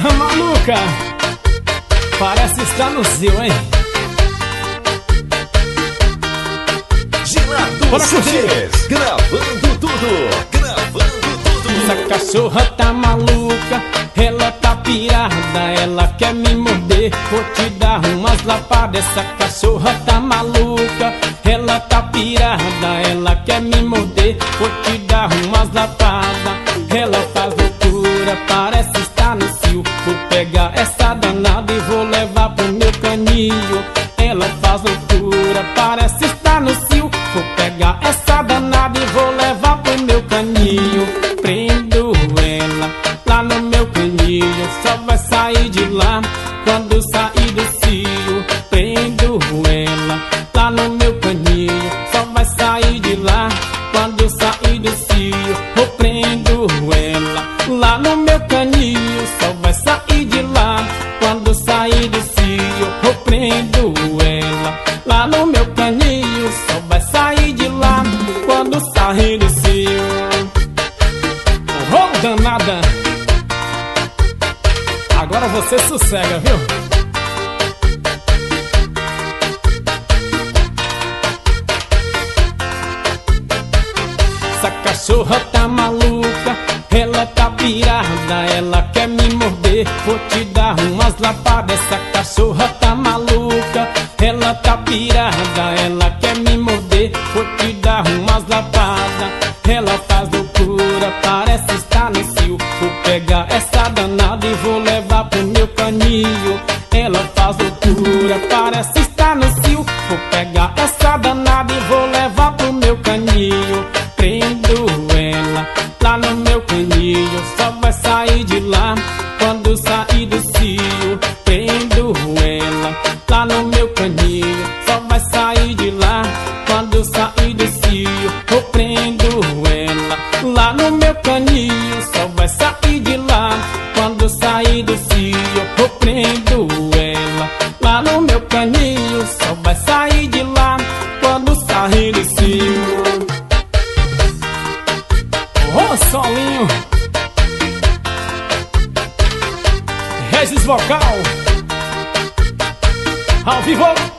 Maluca, parece estar no Zil, hein? Gilado CDs, gravando tudo, gravando tudo. Essa cachorra tá maluca, ela tá pirada, ela quer me morder, vou te dar umas lapadas. Essa cachorra tá maluca, ela tá pirada, ela quer me morder, vou te dar umas lapadas. Ela faz loucura, parece estar no cio, vou pegar essa danada e vou levar pro meu canil. Ela faz loucura, parece estar no cio, vou pegar essa danada e vou levar pro meu canil. Prendo ela lá no meu canil, só vai sair de lá quando sair do cio. Prendo ela lá no meu canil, só vai sair de lá quando sair do cio. Eu prendo ela lá no meu canil, só vai sair de lá quando sair do cio. Eu prendo ela lá no meu canil, só vai sair de lá quando sair do cio. Oh, danada! Agora você sossega, viu? Essa cachorra tá maluca, ela tá pirada, ela quer me morder, vou te dar umas lapadas. Essa cachorra tá maluca, ela tá pirada, ela quer me morder, vou te dar umas lapadas. Ela faz loucura, parece estar no cio, vou pegar essa danada e vou levar pro meu canil. Ela faz loucura, parece estar no cio, vou pegar essa danada e vou levar pro meu canil. Prendo ela lá no meu canil, só vai sair de lá quando sair do cio. Prendo ela lá no meu canil, só vai sair de lá quando sair do cio. Eu prendo ela lá no meu canil, só vai sair de lá quando sair do cio. Eu prendo ela lá no meu canil, só vai sair de lá quando sair do cio. Ô, solinho, Regis Vocal, ao vivo.